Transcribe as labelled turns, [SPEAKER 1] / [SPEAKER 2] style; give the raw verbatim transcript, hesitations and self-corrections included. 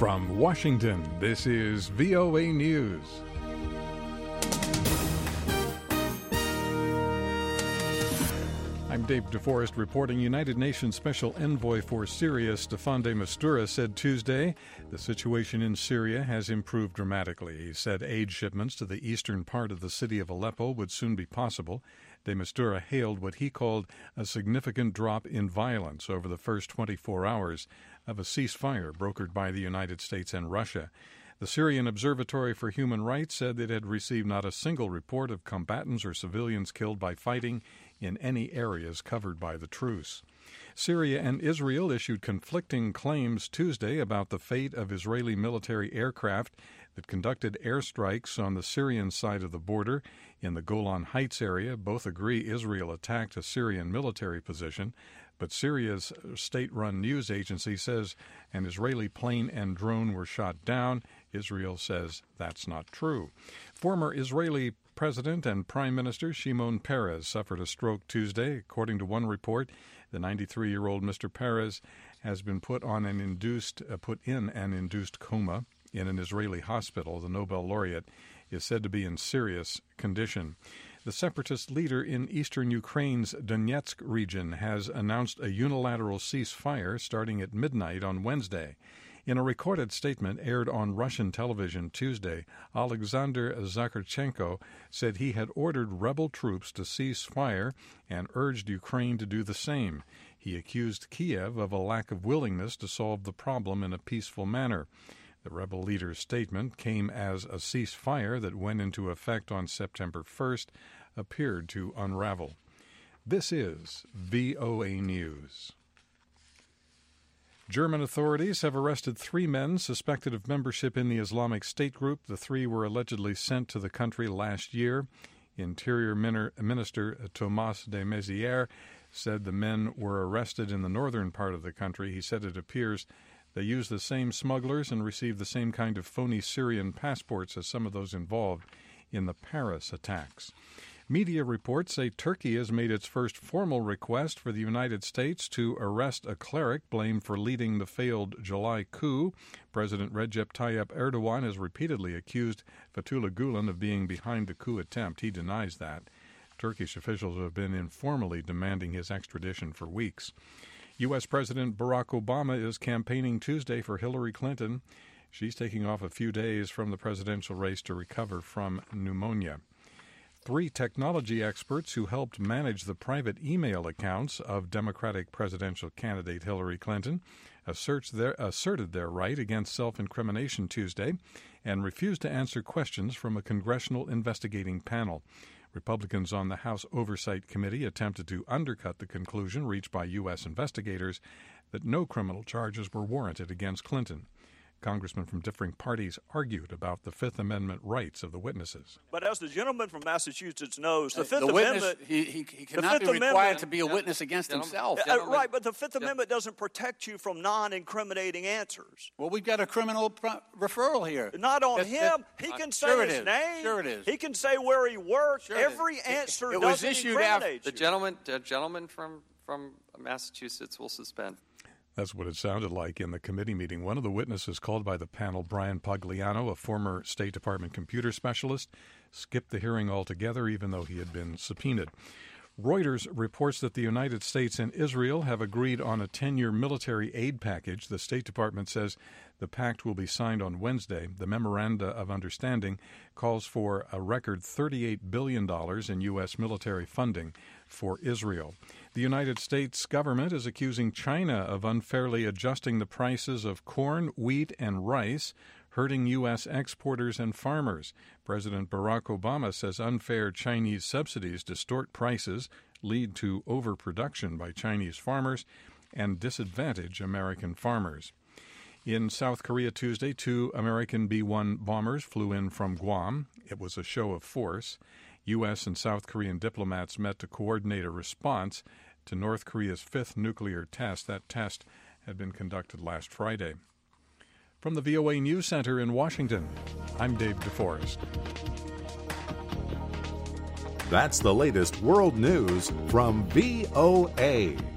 [SPEAKER 1] From Washington, this is V O A News. I'm Dave DeForest reporting. United Nations Special Envoy for Syria, Staffan de Mistura, said Tuesday the situation in Syria has improved dramatically. He said aid shipments to the eastern part of the city of Aleppo would soon be possible. De Mistura hailed what he called a significant drop in violence over the first twenty-four hours of a ceasefire brokered by the United States and Russia. The Syrian Observatory for Human Rights said it had received not a single report of combatants or civilians killed by fighting in any areas covered by the truce. Syria and Israel issued conflicting claims Tuesday about the fate of Israeli military aircraft that conducted airstrikes on the Syrian side of the border in the Golan Heights area. Both agree Israel attacked a Syrian military position, but Syria's state-run news agency says an Israeli plane and drone were shot down. Israel says that's not true. Former Israeli President and Prime Minister Shimon Peres suffered a stroke Tuesday. According to one report, the ninety-three-year-old Mister Peres has been put on an induced, uh, put in an induced coma in an Israeli hospital. The Nobel laureate is said to be in serious condition. The separatist leader in eastern Ukraine's Donetsk region has announced a unilateral ceasefire starting at midnight on Wednesday. In a recorded statement aired on Russian television Tuesday, Alexander Zakharchenko said he had ordered rebel troops to cease fire and urged Ukraine to do the same. He accused Kiev of a lack of willingness to solve the problem in a peaceful manner. The rebel leader's statement came as a ceasefire that went into effect on September first appeared to unravel. This is V O A News. German authorities have arrested three men suspected of membership in the Islamic State group. The three were allegedly sent to the country last year. Interior Minister Thomas de Maizière said the men were arrested in the northern part of the country. He said it appears they used the same smugglers and received the same kind of phony Syrian passports as some of those involved in the Paris attacks. Media reports say Turkey has made its first formal request for the United States to arrest a cleric blamed for leading the failed July coup. President Recep Tayyip Erdogan has repeatedly accused Fethullah Gulen of being behind the coup attempt. He denies that. Turkish officials have been informally demanding his extradition for weeks. U S. President Barack Obama is campaigning Tuesday for Hillary Clinton. She's taking off a few days from the presidential race to recover from pneumonia. Three technology experts who helped manage the private email accounts of Democratic presidential candidate Hillary Clinton their, asserted their right against self-incrimination Tuesday and refused to answer questions from a congressional investigating panel. Republicans on the House Oversight Committee attempted to undercut the conclusion reached by U S investigators that no criminal charges were warranted against Clinton. Congressmen from differing parties argued about the Fifth Amendment rights of the witnesses.
[SPEAKER 2] But as the gentleman from Massachusetts knows, the Fifth
[SPEAKER 3] the witness,
[SPEAKER 2] Amendment...
[SPEAKER 3] He, he, he cannot be required to be a witness against himself.
[SPEAKER 2] Uh, right, but the Fifth Amendment doesn't protect you from non-incriminating answers.
[SPEAKER 3] Well, we've got a criminal pro- referral here.
[SPEAKER 2] Not on
[SPEAKER 3] That's,
[SPEAKER 2] him.
[SPEAKER 3] that,
[SPEAKER 2] he can
[SPEAKER 3] uh,
[SPEAKER 2] say
[SPEAKER 3] sure
[SPEAKER 2] his
[SPEAKER 3] it is.
[SPEAKER 2] name.
[SPEAKER 3] Sure it is.
[SPEAKER 2] He can say where he worked.
[SPEAKER 3] Sure
[SPEAKER 2] Every answer
[SPEAKER 3] it, it
[SPEAKER 2] doesn't
[SPEAKER 3] was issued
[SPEAKER 2] incriminate
[SPEAKER 3] after
[SPEAKER 2] you.
[SPEAKER 4] The gentleman, the gentleman from, from Massachusetts will suspend.
[SPEAKER 1] That's what it sounded like in the committee meeting. One of the witnesses called by the panel, Brian Pagliano, a former State Department computer specialist, skipped the hearing altogether, even though he had been subpoenaed. Reuters reports that the United States and Israel have agreed on a ten-year military aid package. The State Department says the pact will be signed on Wednesday. The memoranda of understanding calls for a record thirty-eight billion dollars in U S military funding for Israel. The United States government is accusing China of unfairly adjusting the prices of corn, wheat, and rice, hurting U S exporters and farmers. President Barack Obama says unfair Chinese subsidies distort prices, lead to overproduction by Chinese farmers, and disadvantage American farmers. In South Korea Tuesday, two American B one bombers flew in from Guam. It was a show of force. U S and South Korean diplomats met to coordinate a response to North Korea's fifth nuclear test. That test had been conducted last Friday. From the V O A News Center in Washington, I'm Dave DeForest.
[SPEAKER 5] That's the latest world news from V O A.